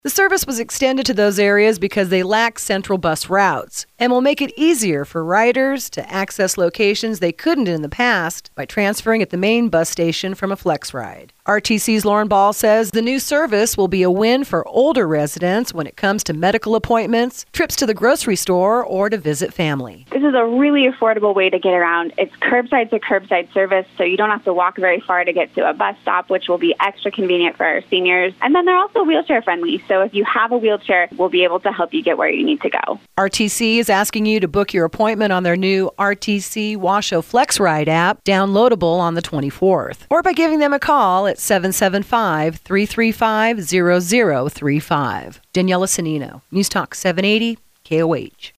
The service was extended to those areas because they lack central bus routes and will make it easier for riders to access locations they couldn't in the past by transferring at the main bus station from a flex ride. RTC's Lauren Ball says the new service will be a win for older residents when it comes to medical appointments, trips to the grocery store, or to visit family. This is a really affordable way to get around. It's curbside to curbside service, so you don't have to walk very far to get to a bus stop, which will be extra convenient for our seniors. And then they're also wheelchair friendly, so if you have a wheelchair, we'll be able to help you get where you need to go. RTC is asking you to book your appointment on their new RTC Washoe Flex Ride app, downloadable on the 24th, or by giving them a call at 775-335-0035. Daniela Sanino, News Talk 780 KOH.